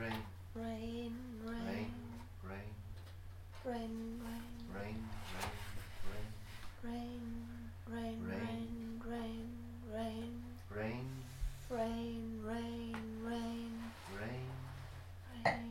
rain, rain, rain, rain, rain, rain, rain, rain, rain, rain, rain, rain, rain, rain, rain, rain, rain,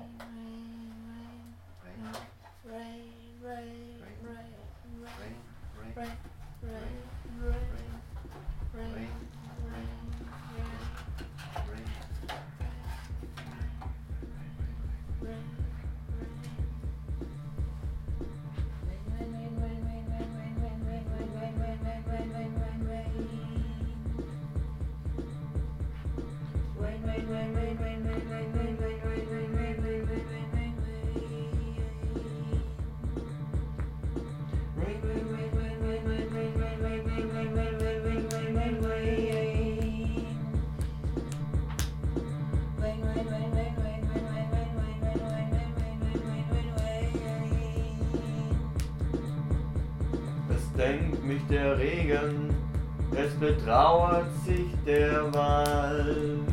Es denkt mich der Regen, es betrauert sich der Wald.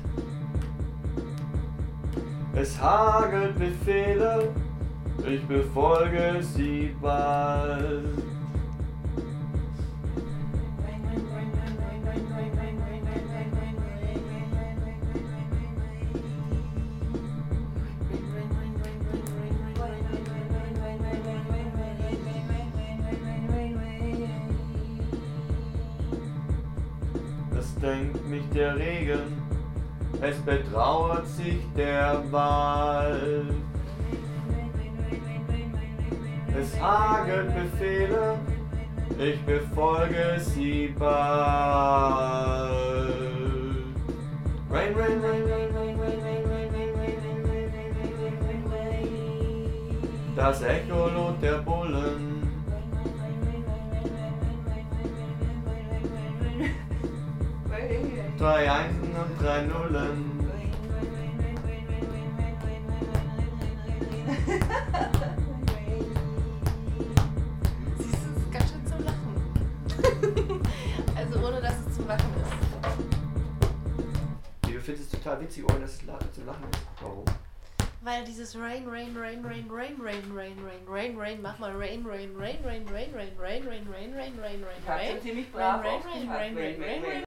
Es hagelt Befehle, ich befolge sie bald. Es denkt mich der Regen, es betrauert sich der Wald. Es hagelt Befehle, ich befolge sie bald. Rain, rain, rain, rain, rain, rain, rain, rain, rain, rain, rain, rain, rain, rain. Das Echolot der Bullen. Drei Einsen und drei Nullen. Siehst du, es ist ganz schön zum Lachen. Also ohne, dass es zum Lachen ist. Du findest es total witzig, ohne dass es zum Lachen ist. Warum? Weil dieses Rain, Rain, Rain, Rain, Rain, Rain, Rain, Rain, Rain, Rain, mach mal Rain, Rain, Rain, Rain, Rain, Rain, Rain, Rain, Rain, Rain, Rain, Rain, Rain, Ich hab schon ziemlich brav Rain, aufgepasst. Rain, Rain, Rain, Rain, Rain,